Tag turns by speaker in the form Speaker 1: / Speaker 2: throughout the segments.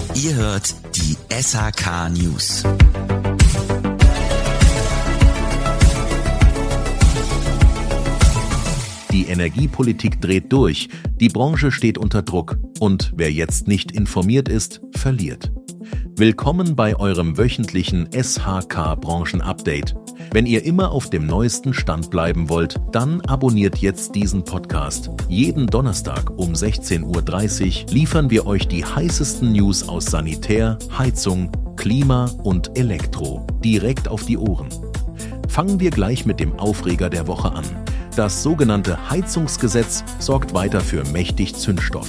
Speaker 1: Ihr hört die SHK News.
Speaker 2: Die Energiepolitik dreht durch, die Branche steht unter Druck und wer jetzt nicht informiert ist, verliert. Willkommen bei eurem wöchentlichen SHK-Branchen-Update. Wenn ihr immer auf dem neuesten Stand bleiben wollt, dann abonniert jetzt diesen Podcast. Jeden Donnerstag um 16:30 Uhr liefern wir euch die heißesten News aus Sanitär, Heizung, Klima und Elektro direkt auf die Ohren. Fangen wir gleich mit dem Aufreger der Woche an. Das sogenannte Heizungsgesetz sorgt weiter für mächtig Zündstoff.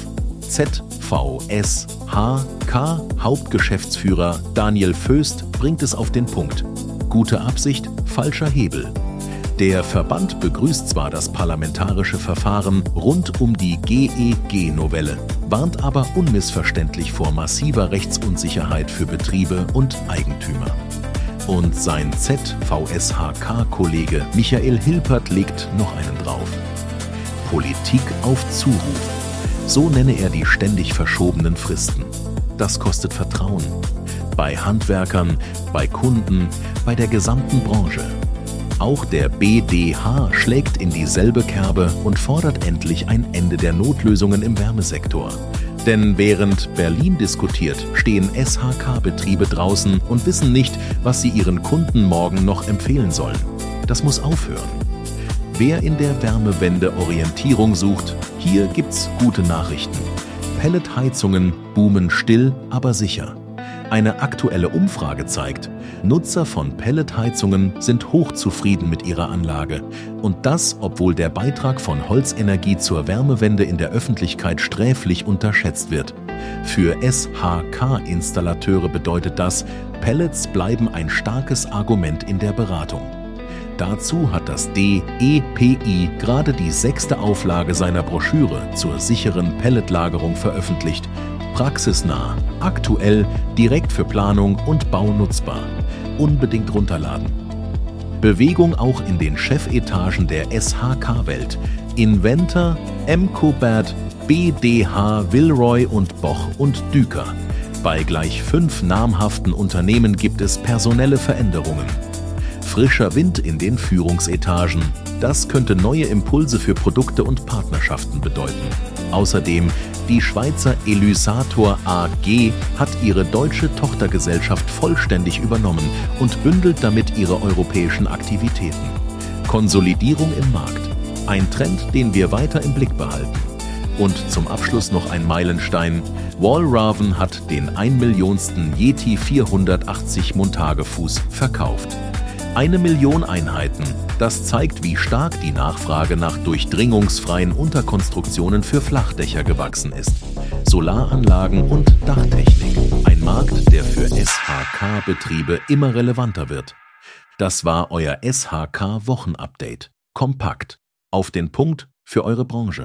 Speaker 2: ZVSHK Hauptgeschäftsführer Daniel Föst bringt es auf den Punkt. Gute Absicht, falscher Hebel. Der Verband begrüßt zwar das parlamentarische Verfahren rund um die GEG-Novelle, warnt aber unmissverständlich vor massiver Rechtsunsicherheit für Betriebe und Eigentümer. Und sein ZVSHK-Kollege Michael Hilpert legt noch einen drauf. Politik auf Zuruf. So nenne er die ständig verschobenen Fristen. Das kostet Vertrauen. Bei Handwerkern, bei Kunden, bei der gesamten Branche. Auch der BDH schlägt in dieselbe Kerbe und fordert endlich ein Ende der Notlösungen im Wärmesektor. Denn während Berlin diskutiert, stehen SHK-Betriebe draußen und wissen nicht, was sie ihren Kunden morgen noch empfehlen sollen. Das muss aufhören. Wer in der Wärmewende Orientierung sucht, hier gibt's gute Nachrichten. Pelletheizungen boomen still, aber sicher. Eine aktuelle Umfrage zeigt, Nutzer von Pelletheizungen sind hochzufrieden mit ihrer Anlage. Und das, obwohl der Beitrag von Holzenergie zur Wärmewende in der Öffentlichkeit sträflich unterschätzt wird. Für SHK-Installateure bedeutet das, Pellets bleiben ein starkes Argument in der Beratung. Dazu hat das DEPI gerade die 6. Auflage seiner Broschüre zur sicheren Pelletlagerung veröffentlicht. Praxisnah, aktuell, direkt für Planung und Bau nutzbar. Unbedingt runterladen. Bewegung auch in den Chefetagen der SHK-Welt. Inventor, Emcobert, BDH, Villeroy und Boch und Düker. Bei gleich 5 namhaften Unternehmen gibt es personelle Veränderungen. Frischer Wind in den Führungsetagen. Das könnte neue Impulse für Produkte und Partnerschaften bedeuten. Außerdem die Schweizer Elysator AG hat ihre deutsche Tochtergesellschaft vollständig übernommen und bündelt damit ihre europäischen Aktivitäten. Konsolidierung im Markt. Ein Trend, den wir weiter im Blick behalten. Und zum Abschluss noch ein Meilenstein. Walraven hat den 1 Millionsten Yeti 480 Montagefuß verkauft. 1 Million Einheiten. Das zeigt, wie stark die Nachfrage nach durchdringungsfreien Unterkonstruktionen für Flachdächer gewachsen ist. Solaranlagen und Dachtechnik. Ein Markt, der für SHK-Betriebe immer relevanter wird. Das war euer SHK-Wochenupdate. Kompakt. Auf den Punkt für eure Branche.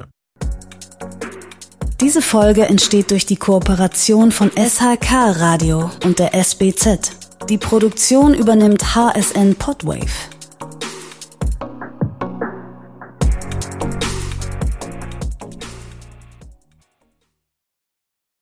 Speaker 3: Diese Folge entsteht durch die Kooperation von SHK Radio und der SBZ. Die Produktion übernimmt HSN Podwave.